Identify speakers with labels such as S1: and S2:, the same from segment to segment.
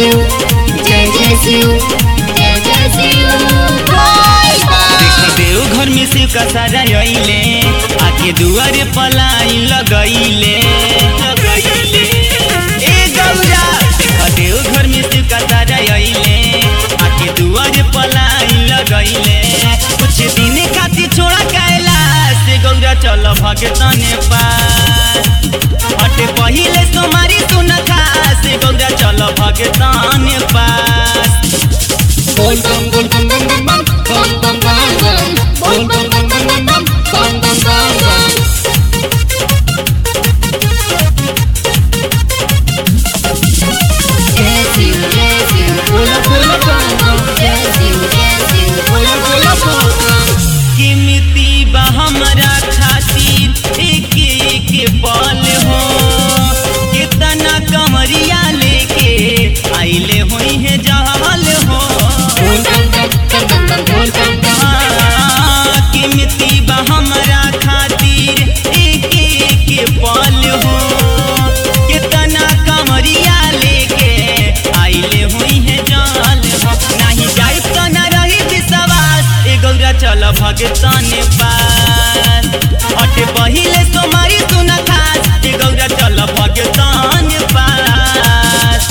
S1: शिव जय जय शिव जय जय शिव।
S2: देखो देव घर में शिव का सारा रहिले आके दुआरे पलाई लगैले ए गौरा। देखो देव घर में शिव का सारा रहिले आके दुआरे पलाई लगैले। कुछ दिन खातिर छोड़ा कैलाश गौरा चल भगतन पास। हटे पहिले तुम्हारी सुन खास गौरा चल भगतन पास।
S1: बोल बम बोल बम बम बम बम बम बम बम बोल बम बम बम बम बम बम बम बम। जय शिव बोला बोला बम बम जय शिव बोला बोला बम बम।
S2: कीमती बा हमरा खातिर एक एक पल हो। कितना कमरिया लेके आइले होई है जहल हो।
S1: बोल बम बम बम बम बोल बम बम।
S2: कीमती बा हमरा खातिर एक एक पल हो। कितना कमरिया लेके आइले होई है जहल हो। नहीं जाई तो न रही विश्वास ए गौरा चल भगतन पास। हटे पहिले तुम्हारी सुन खास ए गौरा चल भगतन पास।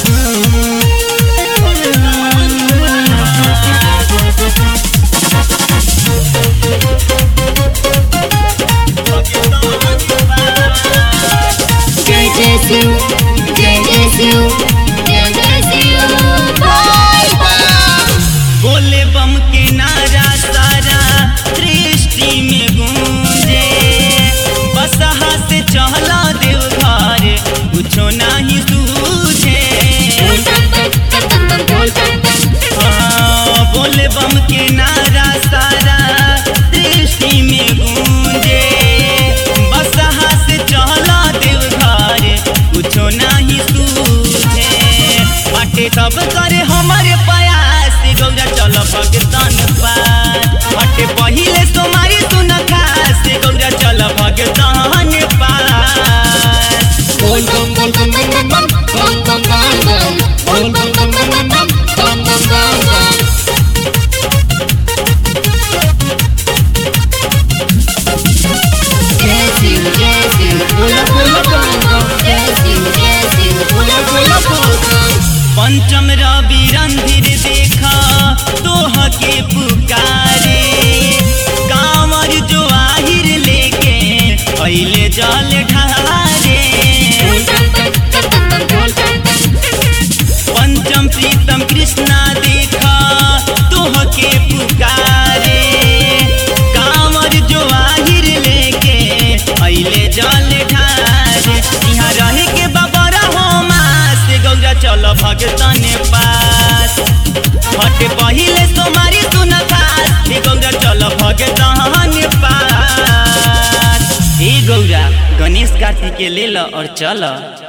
S1: जय जय शिव जय जय शिव जय जय शिव।
S2: बोले बम के नारा सारा सृष्टि में गूंजे। बसहा से चहला देव घर कुछो नहीं सूझे। बोले बम के नारा सारा सृष्टि में गूंजे। बसहा से चहला देव घर कुछो नहीं सूझे। बाटे सब करे हमारे प्रयास गौरा चल भगतन पास। हटे पहिले तुम्हारी सुन खास गौरा चल भगतन पास।
S1: बोल बम बोल बम बम बम बम बम बम बम बोल बम बम बम बम बम बम बम बम। जय शिव बोला बोला बम बम जय शिव बोला बोला बम बम।
S2: पंचम रवि रणधीर देखा तोह के पुकारे। कांवर जो आहिर लेके पहले जल ढारे। पंचम प्रीतम कृष्णा देखा तोह के पुकारे। कांवर जो आहिर लेके पहले जल ढारे। यहाँ रहे के बाबरा हो मास गौरा चल भगतन पास। हटे पहिले तुम्हारी सुन खास गौरा चल भगतन पास। हे गौरा गणेश कार्तिक के ले ल और चल।